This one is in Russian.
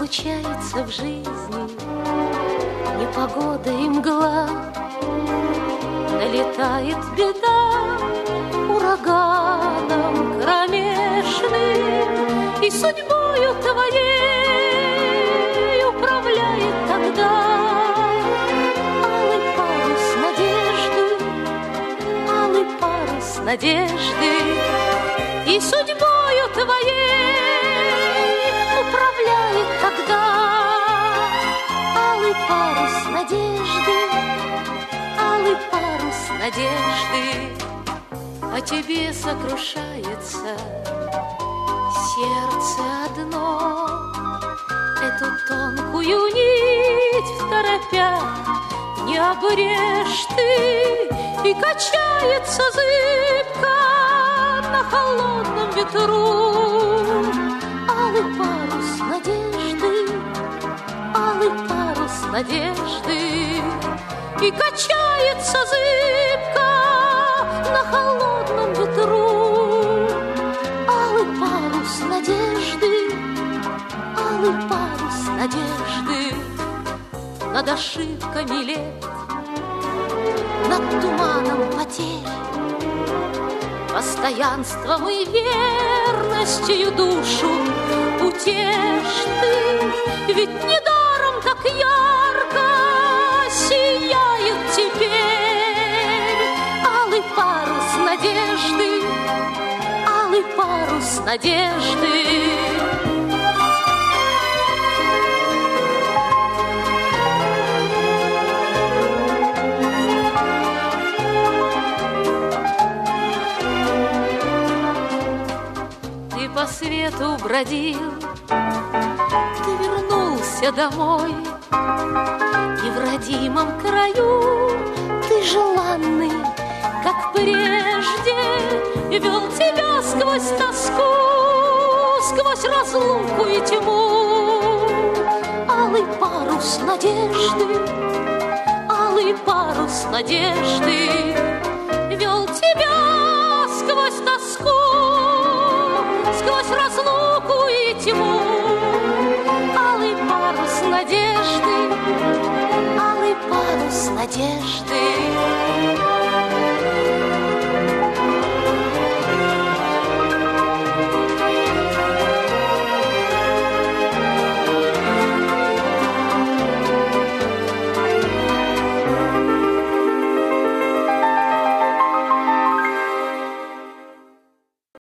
случается в жизни непогода и мгла, налетает беда ураганом кромешным, и судьбою твоей управляет тогда алый парус надежды, алый парус надежды, и судьбою твоей управляет тогда алый парус надежды, алый парус надежды. О тебе сокрушается сердце одно, эту тонкую нить второпях не обрежь ты, и качается зыбко на холодном ветру алый парус надежды, алый парус надежды, и качается зыбко на холодном ветру алый парус надежды, алый парус надежды. Над ошибками лет, над туманом потерь, постоянством и верностью душу утешь ты, ведь недаром так ярко сияет теперь алый парус надежды, алый парус надежды. По свету бродил, ты вернулся домой, и в родимом краю ты желанный, как прежде, вел тебя сквозь тоску, сквозь разлуку и тьму алый парус надежды, алый парус надежды, вел тебя сквозь тоску, сквозь разлуку и тьму алый парус надежды, алый парус надежды.